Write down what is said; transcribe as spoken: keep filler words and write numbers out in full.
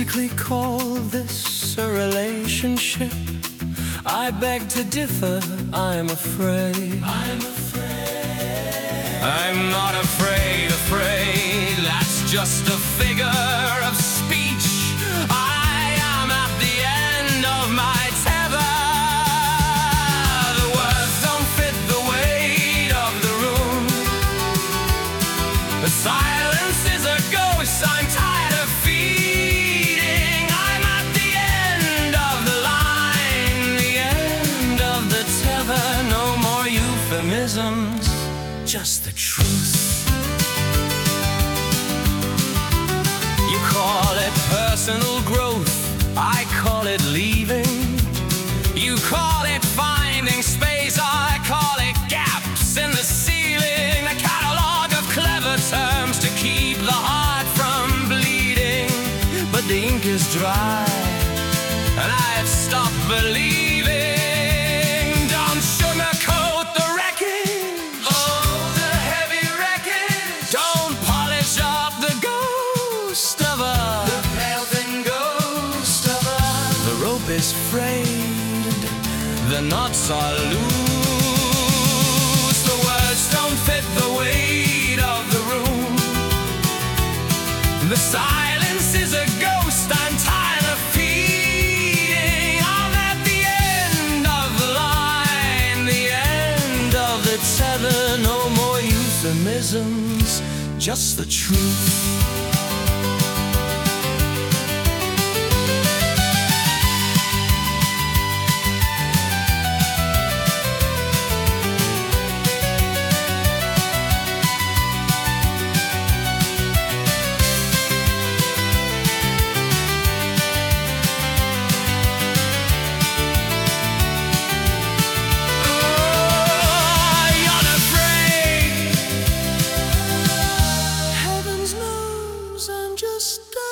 physically call this a relationship? I beg to differ, I'm afraid. I'm afraid. I'm not afraid, afraid. That's just a figure of speech. I am at the end of my tether. The words don't fit the weight of the room. The silence is a ghost I'm tired of feeding. I'm at the end of the line, the end of the tether. No more euphemisms, just the truth. You call it personal growth, I call it leaving. You call it finding space, I call it gaps in the ceiling. A catalog of clever terms to keep the heart from bleeding. But the ink is dry, and I have stopped believing. Don't sugarcoat the wreckage, oh, the heavy wreckage. Don't polish up the ghost of a, the pale thin ghost of a. The rope is frayed, the knots are loose. The words don't fit the weight of the room. The silence is a ghost I'm tired of feeding. I'm at the end of the line, the end of the tether. No more euphemisms, just the truth. Just